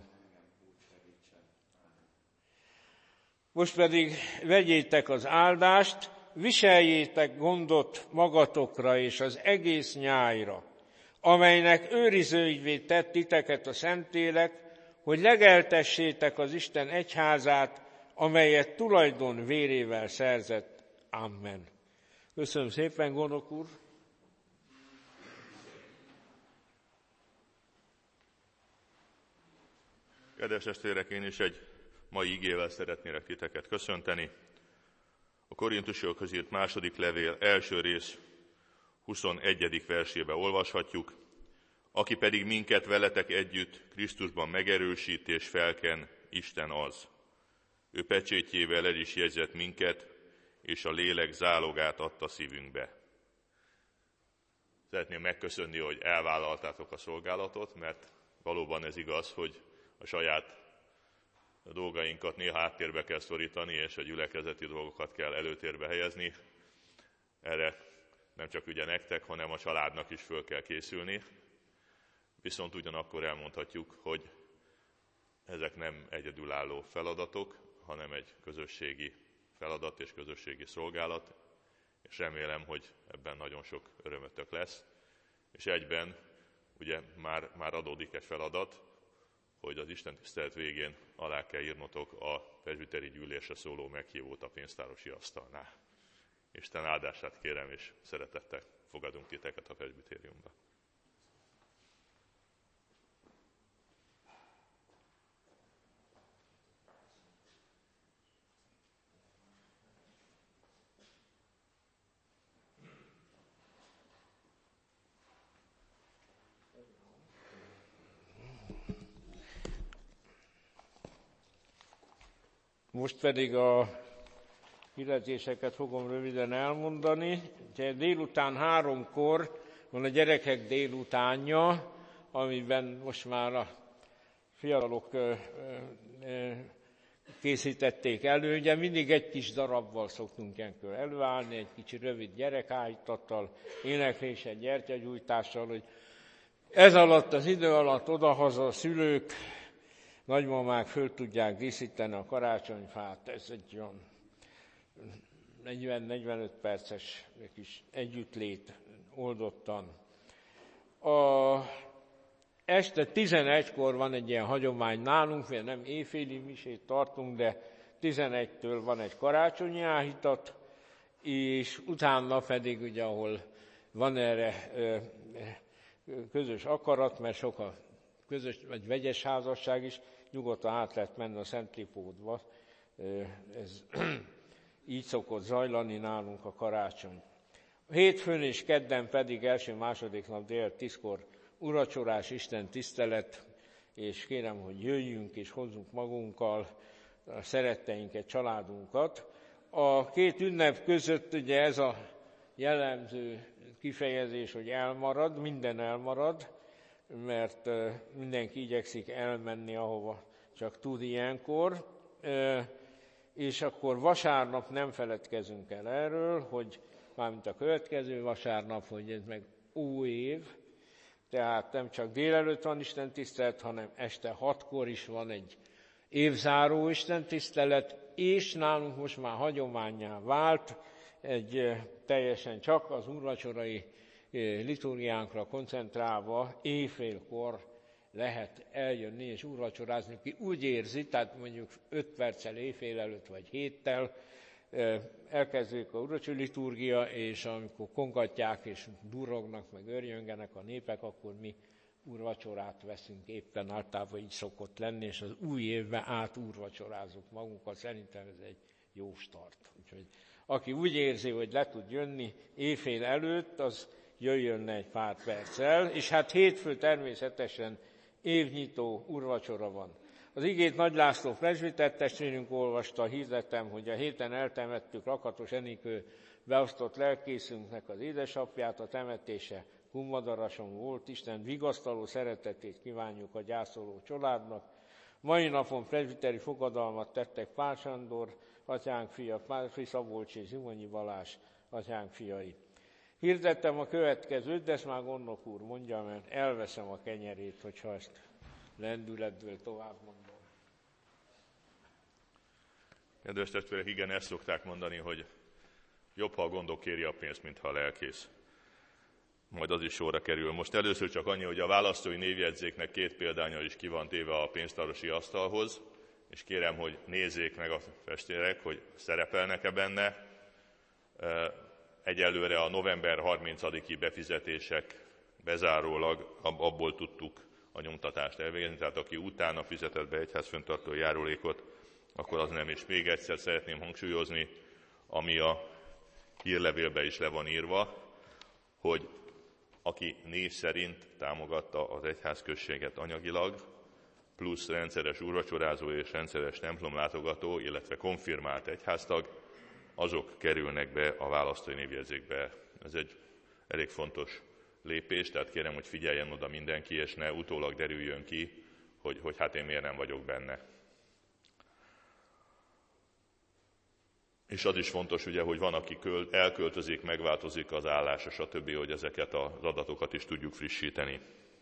Most pedig vegyétek az áldást, viseljétek gondot magatokra és az egész nyájra, amelynek őrizőivé tett titeket a Szentlélek, hogy legeltessétek az Isten egyházát, amelyet tulajdon vérével szerzett. Amen. Köszönöm szépen, gondnok úr! Kedves testvérek, én is egy mai igével szeretnélek titeket köszönteni. A Korintusokhoz írt második levél első rész 21. versébe olvashatjuk. Aki pedig minket veletek együtt Krisztusban megerősít és felken, Isten az. Ő pecsétjével el is jegyzett minket, és a lélek zálogát adta szívünkbe. Szeretném megköszönni, hogy elvállaltátok a szolgálatot, mert valóban ez igaz, hogy a saját dolgainkat néha háttérbe kell szorítani, és a gyülekezeti dolgokat kell előtérbe helyezni. Erre nem csak ugye nektek, hanem a családnak is föl kell készülni. Viszont ugyanakkor elmondhatjuk, hogy ezek nem egyedülálló feladatok, hanem egy közösségi feladat és közösségi szolgálat, és remélem, hogy ebben nagyon sok örömötök lesz. És egyben ugye már adódik egy feladat, hogy az Isten tisztelet végén alá kell írnotok a presbiteri gyűlésre szóló meghívót a pénztárosi asztalnál. Isten áldását kérem, és szeretettel fogadunk titeket a presbitériumba. Most pedig a hirdetéseket fogom röviden elmondani. Délután 3-kor van a gyerekek délutánja, amiben most már a fiatalok készítették elő. Ugye mindig egy kis darabbal szoktunk ilyenkor előállni, egy kicsi rövid gyerekállítattal, énekléssel, gyertyagyújtással, hogy ez alatt, az idő alatt odahaza a szülők, nagymamák föl tudják díszíteni a karácsonyfát. Ez egy olyan 40-45 perces kis együttlét oldottan. A Este 11-kor van egy ilyen hagyomány nálunk, mert nem éjféli misét tartunk, de 11-től van egy karácsonyi áhítat, és utána pedig, ugye, ahol van erre közös akarat, mert sok a közös vagy vegyes házasság is, nyugodtan át lehet menni a Szentlipótba. Ez így szokott zajlani nálunk a karácsony. A hétfőn és kedden pedig első-második nap dél 10-kor uracsorás, Isten tisztelet, és kérem, hogy jöjjünk és hozzunk magunkkal a szeretteinket, családunkat. A két ünnep között ugye ez a jellemző kifejezés, hogy elmarad, minden elmarad, mert mindenki igyekszik elmenni, ahova csak tud ilyenkor, és akkor vasárnap nem feledkezünk el erről, hogy mármint a következő vasárnap, hogy ez meg új év, tehát nem csak délelőtt van istentisztelet, hanem este 6-kor is van egy évzáró istentisztelet, és nálunk most már hagyománnyá vált, egy teljesen csak az úrvacsorai liturgiánkra koncentrálva éjfélkor lehet eljönni és úrvacsorázni, ki úgy érzi, tehát mondjuk 5 perccel éjfél előtt vagy 7-tel elkezdődik a úrvacsori liturgia, és amikor kongatják és durrognak, meg örjöngenek a népek, akkor mi úrvacsorát veszünk, éppen általában így szokott lenni, és az új évben át úrvacsorázunk magunkat, szerintem ez egy jó start. Úgyhogy aki úgy érzi, hogy le tud jönni éjfél előtt, az jöjjön egy pár perccel, és hát hétfő természetesen évnyitó úrvacsora van. Az igét Nagy László presbiter testvérünk olvasta, hirdetem, hogy a héten eltemettük Lakatos Enikő beosztott lelkészünknek az édesapját, a temetése Kunmadarason volt, Isten vigasztaló szeretetét kívánjuk a gyászoló családnak. Mai napon presbiteri fogadalmat tettek Pál Sándor, atyánk fia, Pálfi Szabolcs és Zimonyi Balázs, atyánk fiai. Hirdettem a következőt, de ezt már gondnok úr mondja, mert elveszem a kenyerét, hogyha ezt lendületből tovább mondom. Kedves testvérek, igen, ezt szokták mondani, hogy jobb, ha a gondok kéri a pénzt, mint ha a lelkész. Majd az is sorra kerül. Most először csak annyi, hogy a választói névjegyzéknek 2 példánya is ki van téve a pénztárosi asztalhoz, és kérem, hogy nézzék meg a testvérek, hogy szerepelnek-e benne. Egyelőre a november 30-i befizetések bezárólag abból tudtuk a nyomtatást elvégezni, tehát aki utána fizetett be egyházfenntartó járulékot, akkor az nem. És még egyszer szeretném hangsúlyozni, ami a hírlevélbe is le van írva, hogy aki név szerint támogatta az egyházközséget anyagilag, plusz rendszeres úrvacsorázó és rendszeres templomlátogató, illetve konfirmált egyháztag, azok kerülnek be a választói névjegyzékbe. Ez egy elég fontos lépés, tehát kérem, hogy figyeljen oda mindenki, és ne utólag derüljön ki, hogy hát én miért nem vagyok benne. És az is fontos, ugye, hogy van, aki elköltözik, megváltozik az állása, stb., hogy ezeket az adatokat is tudjuk frissíteni.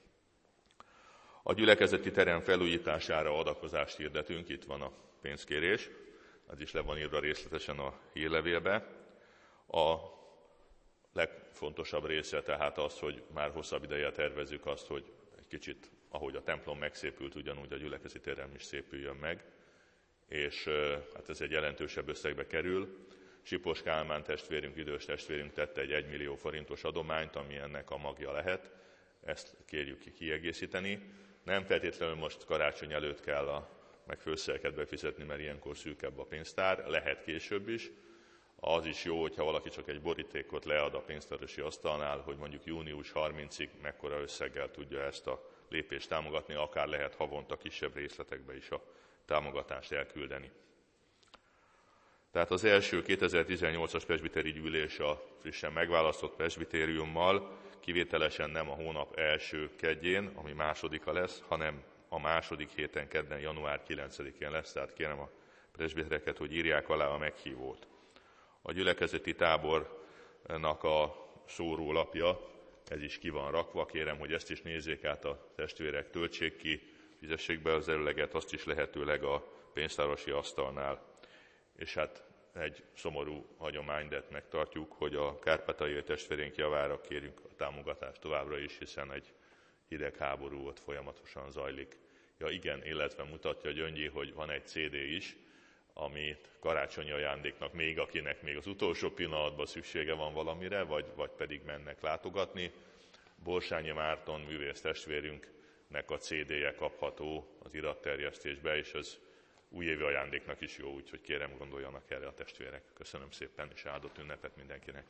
A gyülekezeti terem felújítására adakozást hirdetünk, itt van a pénzkérés, az is le van írva részletesen a hírlevélbe. A legfontosabb része tehát az, hogy már hosszabb ideje tervezzük azt, hogy egy kicsit, ahogy a templom megszépült, ugyanúgy a gyülekezeti terem is szépüljön meg, és hát ez egy jelentősebb összegbe kerül. Sipos Kálmán testvérünk, idős testvérünk tette egy 1 millió forintos adományt, ami ennek a magja lehet. Ezt kérjük kiegészíteni. Nem feltétlenül most karácsony előtt kell meg főszereket befizetni, mert ilyenkor szűkebb a pénztár, lehet később is. Az is jó, hogyha valaki csak egy borítékot lead a pénztárosi asztalnál, hogy mondjuk június 30-ig mekkora összeggel tudja ezt a lépést támogatni, akár lehet havonta kisebb részletekbe is a támogatást elküldeni. Tehát az első 2018-as presbiteri gyűlés a frissen megválasztott presbitériummal kivételesen nem a hónap első kedjén, ami másodika lesz, hanem a második héten kedden, január 9-én lesz, tehát kérem a presbitereket, hogy írják alá a meghívót. A gyülekezeti tábornak a szórólapja, ez is ki van rakva, kérem, hogy ezt is nézzék át a testvérek, töltsék ki, fizessék be az előleget, azt is lehetőleg a pénztárosi asztalnál. És hát egy szomorú hagyomány, de megtartjuk, hogy a kárpátaljai testvérénk javára kérjük a támogatást továbbra is, hiszen egy hidegháború ott folyamatosan zajlik. Ja igen, illetve mutatja Gyöngyi, hogy van egy CD is, amit karácsonyi ajándéknak még, akinek még az utolsó pillanatban szüksége van valamire, vagy pedig mennek látogatni. Borsányi Márton művész testvérünknek a CD-je kapható az iratterjesztésbe, és ez újévi ajándéknak is jó, úgyhogy kérem, gondoljanak erre a testvérek. Köszönöm szépen, és áldott ünnepet mindenkinek.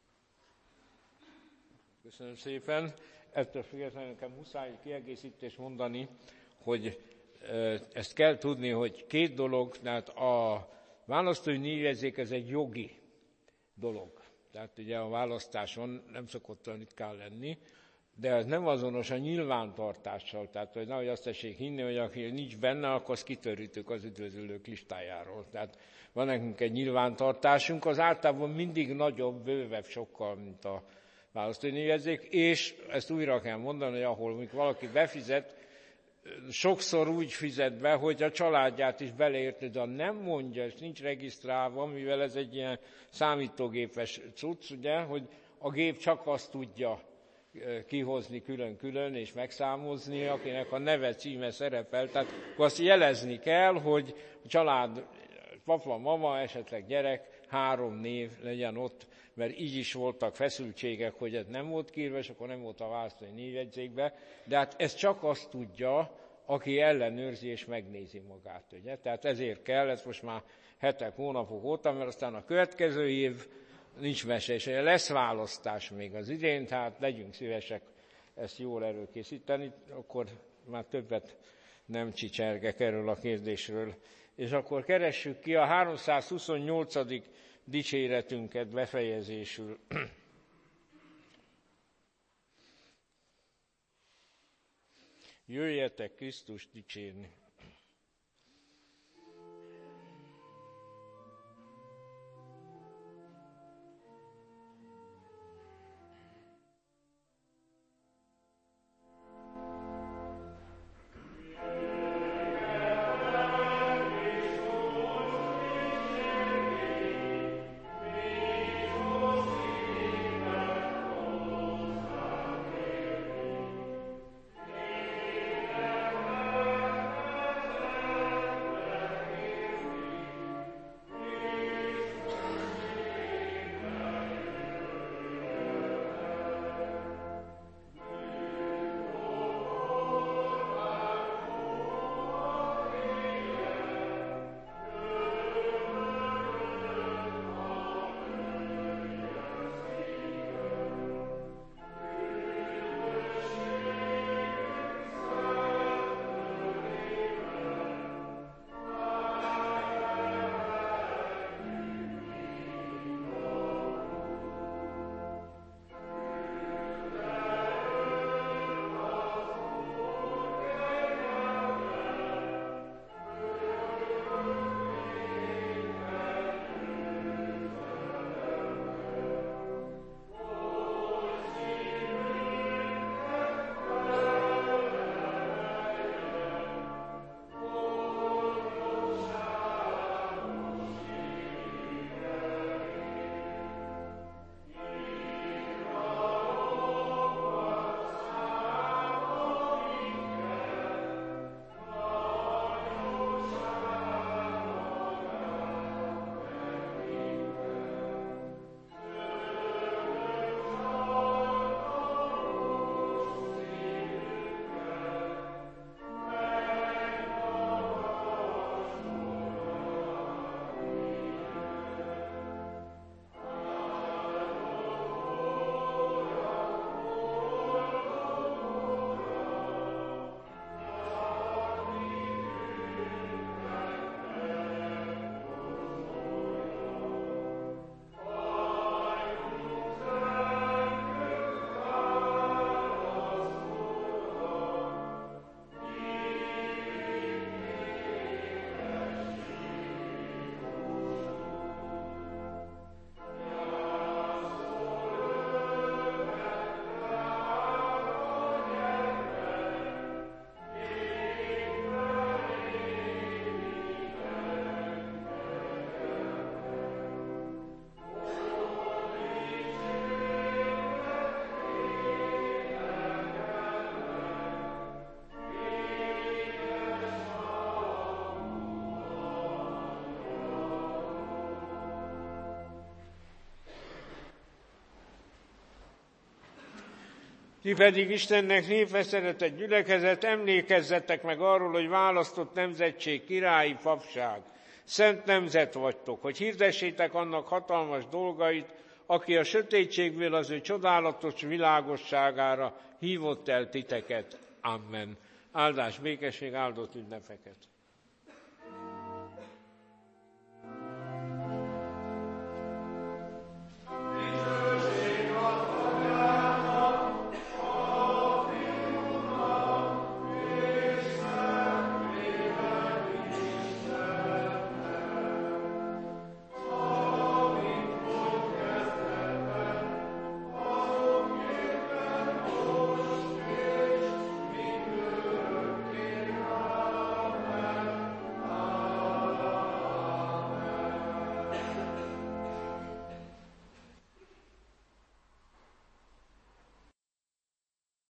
Köszönöm szépen. Ettől függetlenül nekem muszáj kiegészítést mondani, hogy ezt kell tudni, hogy két dolog, tehát a választói névjegyzék ez egy jogi dolog. Tehát ugye a választáson nem szokott olyan ritkán lenni, de ez nem azonos a nyilvántartással. Tehát, hogy nehogy azt tessék hinni, hogy aki nincs benne, akkor azt kitörítük az üdvözlők listájáról. Tehát van nekünk egy nyilvántartásunk, az általában mindig nagyobb, bővebb sokkal, mint a választói névjegyzék, és ezt újra kell mondani, hogy ahol valaki befizet, sokszor úgy fizet be, hogy a családját is beleértő, de nem mondja, és nincs regisztrálva, mivel ez egy ilyen számítógépes cucc, ugye, hogy a gép csak azt tudja kihozni külön-külön és megszámozni, akinek a neve, címe szerepel. Tehát azt jelezni kell, hogy a család, papa, mama, esetleg gyerek, 3 név legyen ott, mert így is voltak feszültségek, hogy ez nem volt kiírva, és akkor nem volt a választói névjegyzékbe, de hát ez csak azt tudja, aki ellenőrzi és megnézi magát. Ugye? Tehát ezért kell, ez most már hetek, hónapok óta, mert aztán a következő év nincs mese, és lesz választás még az idén, tehát legyünk szívesek ezt jól előkészíteni, akkor már többet nem csicsergek erről a kérdésről. És akkor keressük ki a 328. dicséretünket befejezésül. Jöjjetek Krisztust dicsérni. Ti pedig Istennek népe szeretett gyülekezet, emlékezzetek meg arról, hogy választott nemzetség, királyi papság, szent nemzet vagytok, hogy hirdessétek annak hatalmas dolgait, aki a sötétségből az ő csodálatos világosságára hívott el titeket. Amen. Áldás, békesség, áldott ünnepeket!